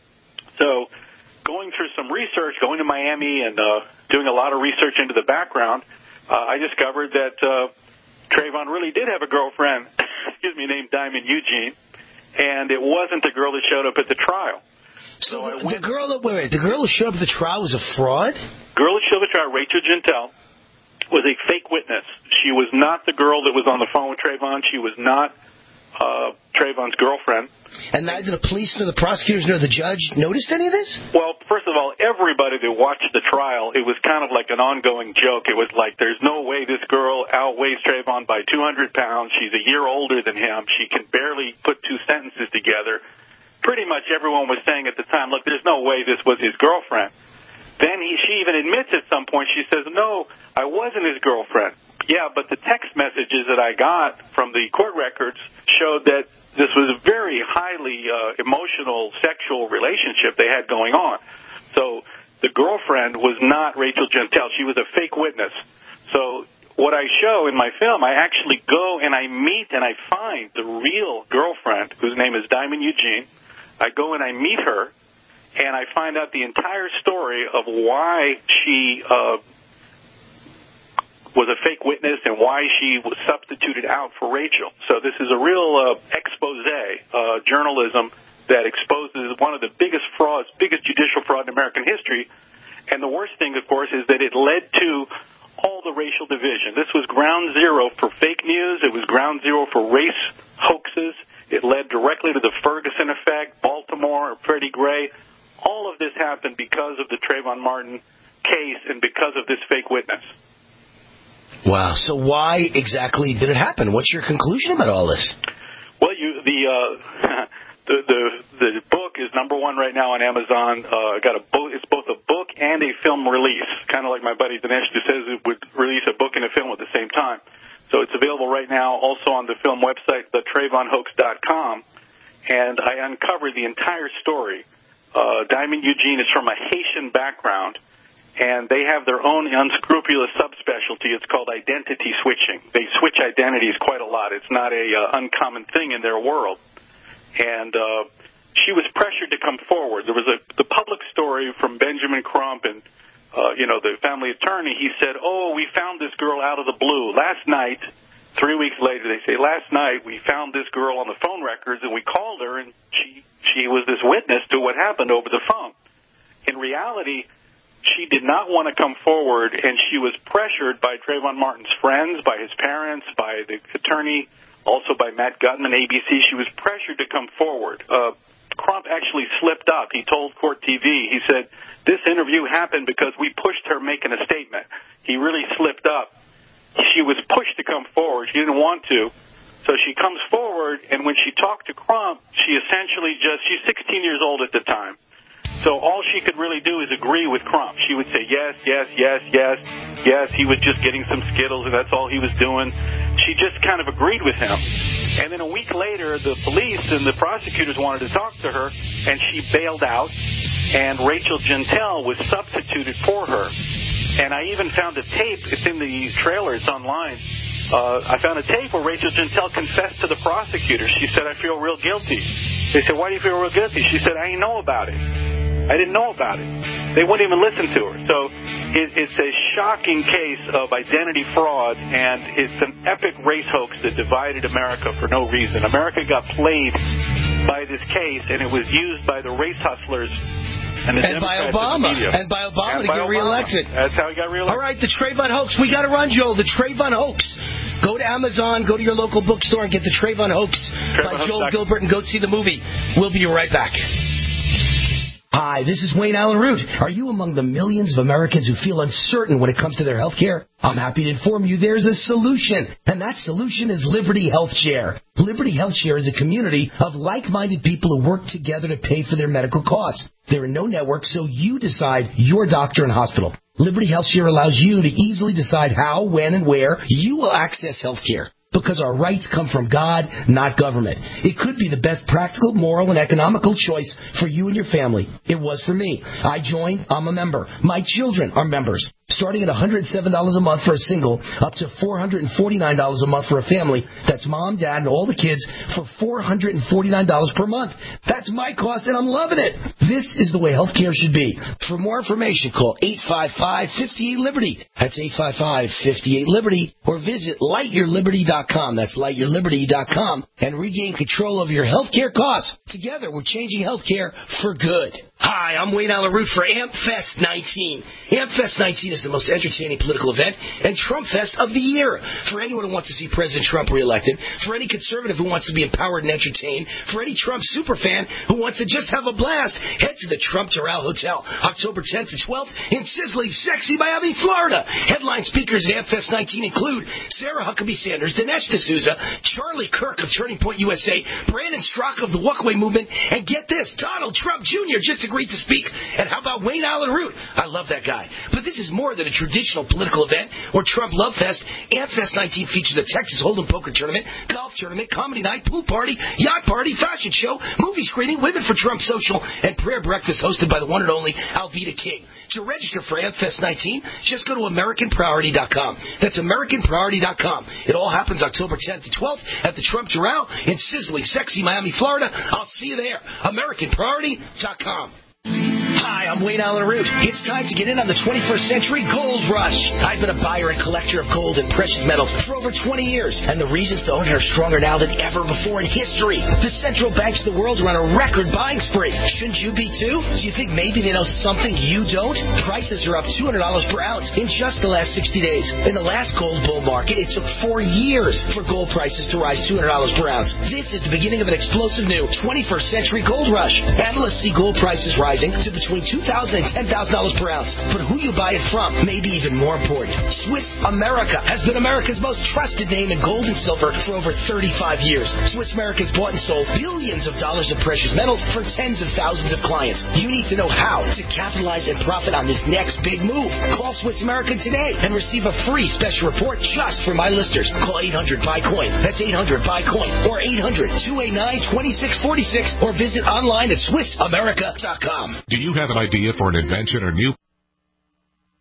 D: So going through some research, going to Miami and doing a lot of research into the background, I discovered that Trayvon really did have a girlfriend, named Diamond Eugene, and it wasn't the girl that showed up at the trial.
C: So the girl who showed up at the trial was a fraud?
D: Girl that showed up at the trial, Rachel Gentel, was a fake witness. She was not the girl that was on the phone with Trayvon. She was not Trayvon's girlfriend.
C: And neither the police nor the prosecutors nor the judge noticed any of this?
D: Well, first of all, everybody that watched the trial, it was kind of like an ongoing joke. It was like, there's no way this girl outweighs Trayvon by 200 pounds. She's a year older than him. She can barely put two sentences together. Pretty much everyone was saying at the time, look, there's no way this was his girlfriend. Then she even admits at some point, she says, no, I wasn't his girlfriend. Yeah, but the text messages that I got from the court records showed that this was a very highly emotional sexual relationship they had going on. So the girlfriend was not Rachel Gentel. She was a fake witness. So what I show in my film, I actually go and I meet and I find the real girlfriend, whose name is Diamond Eugene. I go and I meet her, and I find out the entire story of why she was a fake witness and why she was substituted out for Rachel. So this is a real expose, journalism that exposes one of the biggest frauds, biggest judicial fraud in American history. And the worst thing, of course, is that it led to all the racial division. This was ground zero for fake news. It was ground zero for race hoaxes. It led directly to the Ferguson effect, Baltimore, Freddie Gray. All of this happened because of the Trayvon Martin case and because of this fake witness.
C: Wow. So why exactly did it happen? What's your conclusion about all this?
D: Well, the book is number one right now on Amazon. It's both a book and a film release, kind of like my buddy Dinesh who says it would release a book and a film at the same time. So it's available right now also on the film website, thetrayvonhoax.com. And I uncovered the entire story. Diamond Eugene is from a Haitian background. and they have their own unscrupulous subspecialty. It's called identity switching. They switch identities quite a lot. It's not a uncommon thing in their world. And she was pressured to come forward. There was the public story from Benjamin Crump and the family attorney. He said, we found this girl out of the blue. Last night, 3 weeks later, they say, last night we found this girl on the phone records, and we called her, and she was this witness to what happened over the phone. In reality, she did not want to come forward, and she was pressured by Trayvon Martin's friends, by his parents, by the attorney, also by Matt Gutman, ABC. She was pressured to come forward. Crump actually slipped up. He told Court TV, he said, this interview happened because we pushed her making a statement. He really slipped up. She was pushed to come forward. She didn't want to. So she comes forward, and when she talked to Crump, she's 16 years old at the time. So all she could really do is agree with Crump. She would say, yes, yes, yes, yes, yes. He was just getting some Skittles, and that's all he was doing. She just kind of agreed with him. And then a week later, the police and the prosecutors wanted to talk to her, and she bailed out, and Rachel Jeantel was substituted for her. And I even found a tape. It's in the trailer. It's online. I found a tape where Rachel Jeantel confessed to the prosecutors. She said, I feel real guilty. They said, why do you feel real guilty? She said, I didn't know about it. I didn't know about it. They wouldn't even listen to her. So it's a shocking case of identity fraud, and it's an epic race hoax that divided America for no reason. America got played by this case, and it was used by the race hustlers and by Obama.
C: And by Obama to get reelected.
D: That's how he got reelected.
C: All right, the Trayvon hoax. We got to run, Joel. The Trayvon hoax. Go to Amazon, go to your local bookstore, and get the Trayvon hoax by Joel Gilbert, and go see the movie. We'll be right back. Hi, this is Wayne Allen Root. Are you among the millions of Americans who feel uncertain when it comes to their health care? I'm happy to inform you there's a solution, and that solution is Liberty Health Share. Liberty Health Share is a community of like-minded people who work together to pay for their medical costs. There are no networks, so you decide your doctor and hospital. Liberty Health Share allows you to easily decide how, when, and where you will access health care. Because our rights come from God, not government. It could be the best practical, moral, and economical choice for you and your family. It was for me. I joined. I'm a member. My children are members. Starting at $107 a month for a single, up to $449 a month for a family. That's mom, dad, and all the kids for $449 per month. That's my cost, and I'm loving it. This is the way healthcare should be. For more information, call 855-58-LIBERTY. That's 855-58-LIBERTY. Or visit lightyourliberty.com. That's lightyourliberty.com. And regain control of your healthcare costs. Together, we're changing healthcare for good. Hi, I'm Wayne Allen Root for AmpFest 19. AmpFest 19 is the most entertaining political event and Trump Fest of the year. For anyone who wants to see President Trump reelected, for any conservative who wants to be empowered and entertained, for any Trump superfan who wants to just have a blast, head to the Trump Doral Hotel, October 10th to 12th in sizzling, sexy Miami, Florida. Headline speakers at AmpFest 19 include Sarah Huckabee Sanders, Dinesh D'Souza, Charlie Kirk of Turning Point USA, Brandon Strzok of the Walkaway Movement, and get this, Donald Trump Jr. just agreed to speak. And how about Wayne Allen Root? I love that guy. But this is more than a traditional political event or Trump Love Fest. AmpFest 19 features a Texas Hold'em poker tournament, golf tournament, comedy night, pool party, yacht party, fashion show, movie screening, Women for Trump social, and prayer breakfast hosted by the one and only Alveda King. To register for AmpFest 19, just go to AmericanPriority.com. That's AmericanPriority.com. It all happens October 10th to 12th at the Trump Doral in sizzling, sexy Miami, Florida. I'll see you there. AmericanPriority.com. Hi, I'm Wayne Allen Root. It's time to get in on the 21st century gold rush. I've been a buyer and collector of gold and precious metals for over 20 years, and the reasons to own it are stronger now than ever before in history. The central banks of the world are on a record buying spree. Shouldn't you be too? Do you think maybe they know something you don't? Prices are up $200 per ounce in just the last 60 days. In the last gold bull market, it took 4 years for gold prices to rise $200 per ounce. This is the beginning of an explosive new 21st century gold rush. Analysts see gold prices rising to between $2,000 and $10,000 per ounce. But who you buy it from may be even more important. Swiss America has been America's most trusted name in gold and silver for over 35 years. Swiss America's bought and sold billions of dollars of precious metals for tens of thousands of clients. You need to know how to capitalize and profit on this next big move. Call Swiss America today and receive a free special report just for my listeners. Call 800-BUY-COIN. That's 800-BUY-COIN. Or 800-289-2646. Or visit online at SwissAmerica.com.
E: Do you have an idea for an invention or new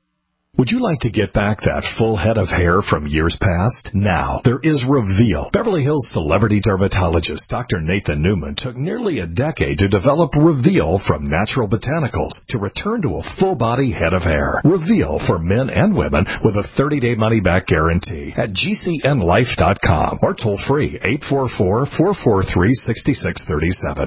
A: Would you like to get back that full head of hair from years past? Now, there is Reveal. Beverly Hills celebrity dermatologist Dr. Nathan Newman took nearly a decade to develop Reveal from natural botanicals to return to a full-body head of hair. Reveal for men and women with a 30-day money-back guarantee at GCNlife.com or toll-free 844-443-6637.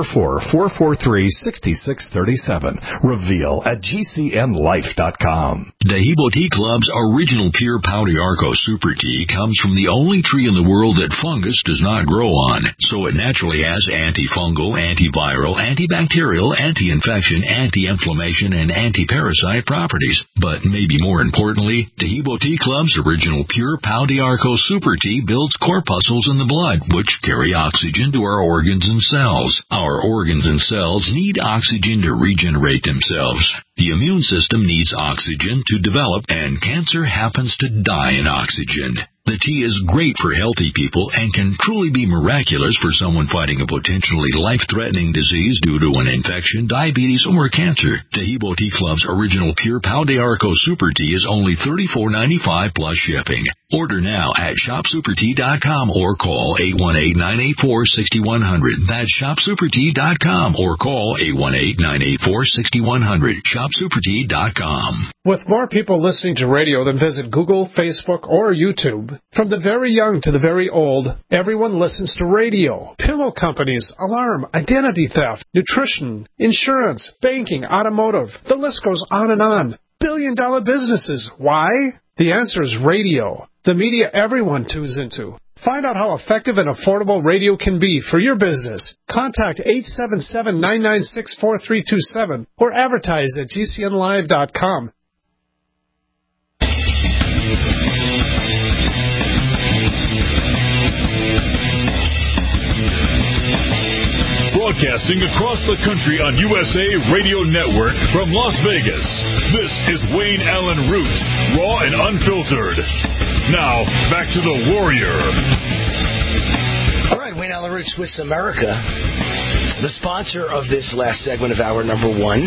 A: 844-443-6637. Reveal at GCNlife.com.
B: Dahibo Tea Club's original pure Pau d'Arco Super Tea comes from the only tree in the world that fungus does not grow on, so it naturally has antifungal, antiviral, antibacterial, anti-infection, anti-inflammation, and anti-parasite properties. But maybe more importantly, Dahibo Tea Club's original pure Pau d'Arco Super Tea builds corpuscles in the blood, which carry oxygen to our organs and cells. Our organs and cells need oxygen to regenerate themselves. The immune system needs oxygen to develop, and cancer happens to die in oxygen. The tea is great for healthy people and can truly be miraculous for someone fighting a potentially life-threatening disease due to an infection, diabetes, or cancer. Dahibo Tea Club's original pure Pau d'Arco Super Tea is only $34.95 plus shipping. Order now at shopsupertea.com or call 818-984-6100. That's shopsupertea.com or call 818-984-6100. Shopsupertea.com.
E: With more people listening to radio than visit Google, Facebook, or YouTube, from the very young to the very old, everyone listens to radio. Pillow companies, alarm, identity theft, nutrition, insurance, banking, automotive. The list goes on and on. Billion-dollar businesses. Why? The answer is radio. The media everyone tunes into. Find out how effective and affordable radio can be for your business. Contact 877-996-4327 or advertise at GCNlive.com.
B: Broadcasting across the country on USA Radio Network from Las Vegas. This is Wayne Allen Root, raw and unfiltered. Now, back to the Warrior.
C: All right, Wayne Allen Root, Swiss America, the sponsor of this last segment of hour number one.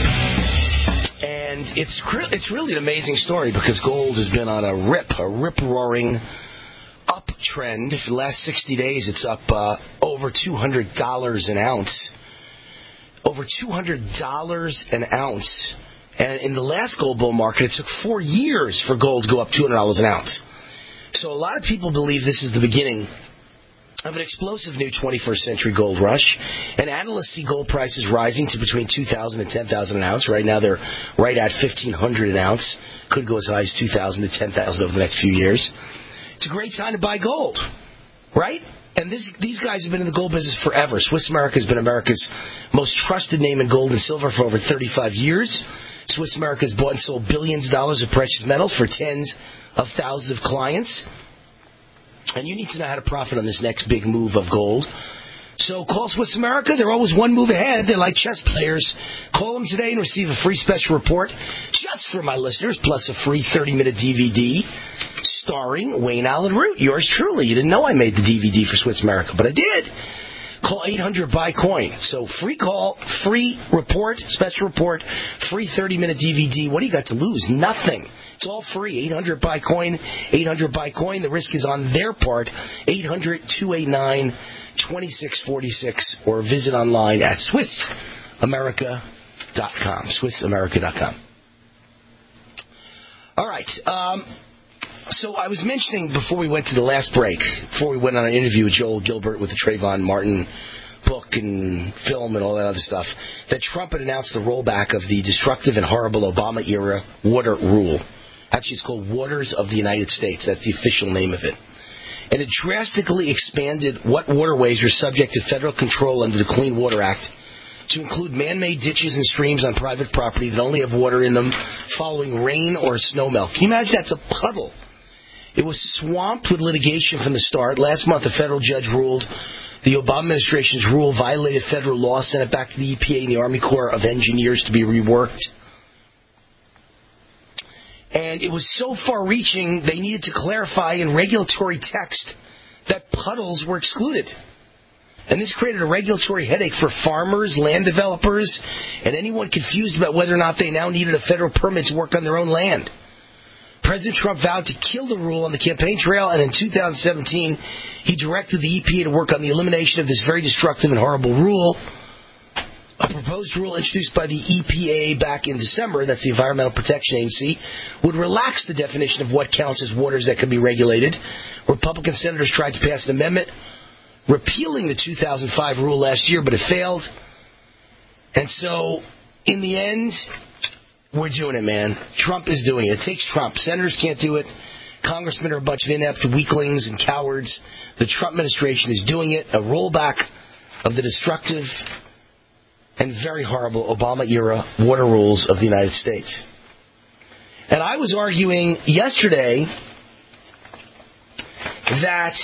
C: And it's really an amazing story because gold has been on a rip-roaring uptrend. For the last 60 days, it's up over $200 an ounce. Over $200 an ounce. And in the last gold bull market, it took 4 years for gold to go up $200 an ounce. So a lot of people believe this is the beginning of an explosive new 21st century gold rush. And analysts see gold prices rising to between $2,000 and $10,000 an ounce. Right now, they're right at $1,500 an ounce. Could go as high as $2,000 to $10,000 over the next few years. It's a great time to buy gold, right? And these guys have been in the gold business forever. Swiss America has been America's most trusted name in gold and silver for over 35 years. Swiss America has bought and sold billions of dollars of precious metals for tens of thousands of clients. And you need to know how to profit on this next big move of gold. So call Swiss America. They're always one move ahead. They're like chess players. Call them today and receive a free special report just for my listeners, plus a free 30-minute DVD starring Wayne Allen Root, yours truly. You didn't know I made the DVD for Swiss America, but I did. Call 800-BUY-COIN. So free call, free report, special report, free 30-minute DVD. What do you got to lose? Nothing. It's all free. 800-BUY-COIN, 800-BUY-COIN. The risk is on their part. 800-289-2646 or visit online at SwissAmerica.com. SwissAmerica.com. All right. So I was mentioning before we went to the last break, before we went on an interview with Joel Gilbert with the Trayvon Martin book and film and all that other stuff, that Trump had announced the rollback of the destructive and horrible Obama-era water rule. Actually, it's called Waters of the United States. That's the official name of it. And it drastically expanded what waterways are subject to federal control under the Clean Water Act to include man-made ditches and streams on private property that only have water in them following rain or snowmelt. Can you imagine that's a puddle? It was swamped with litigation from the start. Last month, a federal judge ruled the Obama administration's rule violated federal law, sent it back to the EPA and the Army Corps of Engineers to be reworked. And it was so far-reaching, they needed to clarify in regulatory text that puddles were excluded. And this created a regulatory headache for farmers, land developers, and anyone confused about whether or not they now needed a federal permit to work on their own land. President Trump vowed to kill the rule on the campaign trail, and in 2017, he directed the EPA to work on the elimination of this very destructive and horrible rule. A proposed rule introduced by the EPA back in December, that's the Environmental Protection Agency, would relax the definition of what counts as waters that can be regulated. Republican senators tried to pass an amendment repealing the 2005 rule last year, but it failed. And so, in the end, we're doing it, man. Trump is doing it. It takes Trump. Senators can't do it. Congressmen are a bunch of inept weaklings and cowards. The Trump administration is doing it. A rollback of the destructive and very horrible Obama-era water rules of the United States. And I was arguing yesterday that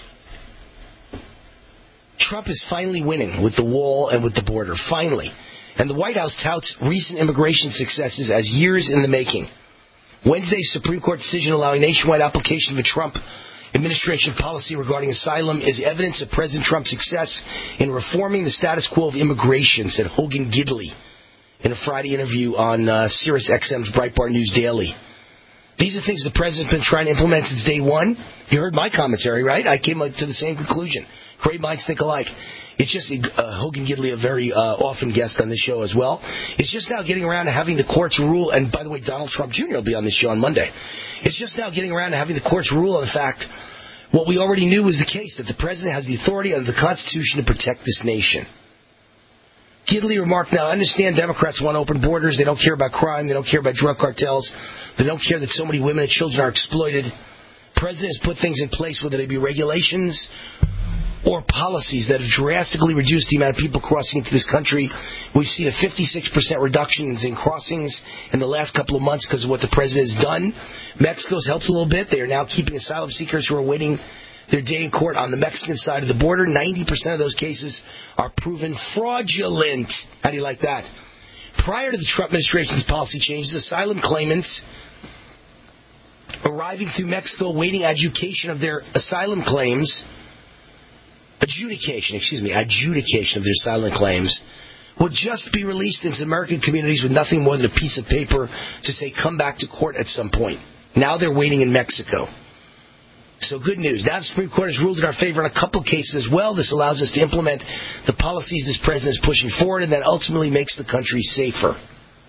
C: Trump is finally winning with the wall and with the border. Finally. And the White House touts recent immigration successes as years in the making. Wednesday's Supreme Court decision allowing nationwide application of a Trump administration policy regarding asylum is evidence of President Trump's success in reforming the status quo of immigration, said Hogan Gidley in a Friday interview on Sirius XM's Breitbart News Daily. These are things the president's been trying to implement since day one. You heard my commentary, right? I came to the same conclusion. Great minds think alike. It's just Hogan Gidley, a very often guest on this show as well. It's just now getting around to having the courts rule, and by the way, Donald Trump Jr. will be on this show on Monday. It's just now getting around to having the courts rule on the fact what we already knew was the case, that the president has the authority under the Constitution to protect this nation. Gidley remarked, now I understand Democrats want open borders. They don't care about crime. They don't care about drug cartels. They don't care that so many women and children are exploited. The president has put things in place, whether they be regulations or policies that have drastically reduced the amount of people crossing into this country. We've seen a 56% reduction in crossings in the last couple of months because of what the president has done. Mexico's helped a little bit. They are now keeping asylum seekers who are waiting their day in court on the Mexican side of the border. 90% of those cases are proven fraudulent. How do you like that? Prior to the Trump administration's policy changes, asylum claimants arriving through Mexico waiting adjudication of their asylum claims, adjudication of their asylum claims, would just be released into American communities with nothing more than a piece of paper to say come back to court at some point. Now they're waiting in Mexico. So good news. Now the Supreme Court has ruled in our favor in a couple cases as well. This allows us to implement the policies this president is pushing forward, and that ultimately makes the country safer.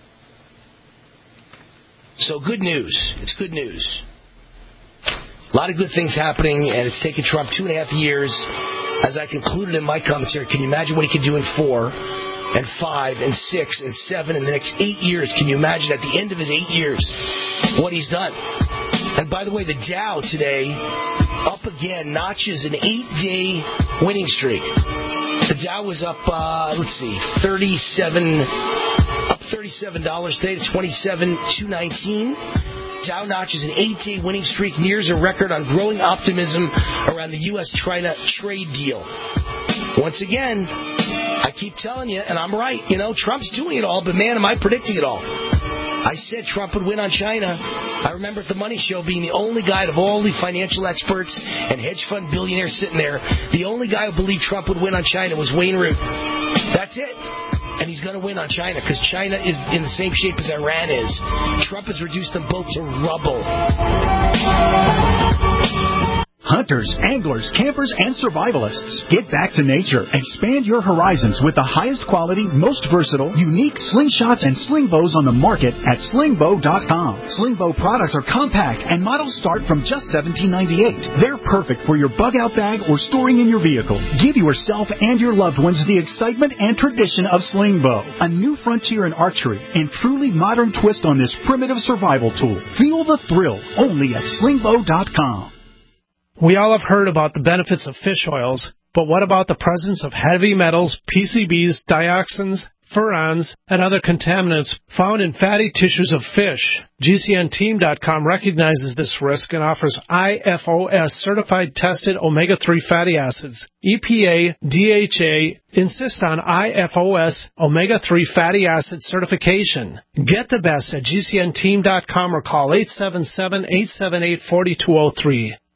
C: So good news. It's good news. A lot of good things happening, and it's taken Trump 2.5 years. As I concluded in my commentary, can you imagine what he could do in 4 and 5 and 6 and 7 in the next 8 years? Can you imagine at the end of his 8 years what he's done? And by the way, the Dow today up again, notches an 8-day winning streak. The Dow was up, $37 today to 27,219. Dow notches an 8-day winning streak, nears a record on growing optimism around the U.S.-China trade deal. Once again, I keep telling you, and I'm right, Trump's doing it all, but man, am I predicting it all. I said Trump would win on China. I remember at the Money Show being the only guy of all the financial experts and hedge fund billionaires sitting there, the only guy who believed Trump would win on China was Wayne Root. That's it. And he's going to win on China because China is in the same shape as Iran is. Trump has reduced them both to rubble.
F: Hunters, anglers, campers, and survivalists. Get back to nature. Expand your horizons with the highest quality, most versatile, unique slingshots and sling bows on the market at slingbow.com. Slingbow products are compact and models start from just $17.98. They're perfect for your bug-out bag or storing in your vehicle. Give yourself and your loved ones the excitement and tradition of Slingbow, a new frontier in archery and truly modern twist on this primitive survival tool. Feel the thrill only at slingbow.com.
E: We all have heard about the benefits of fish oils, but what about the presence of heavy metals, PCBs, dioxins, furans, and other contaminants found in fatty tissues of fish? GCNteam.com recognizes this risk and offers IFOS certified tested omega-3 fatty acids. EPA, DHA insist on IFOS omega-3 fatty acid certification. Get the best at GCNteam.com or call 877-878-4203.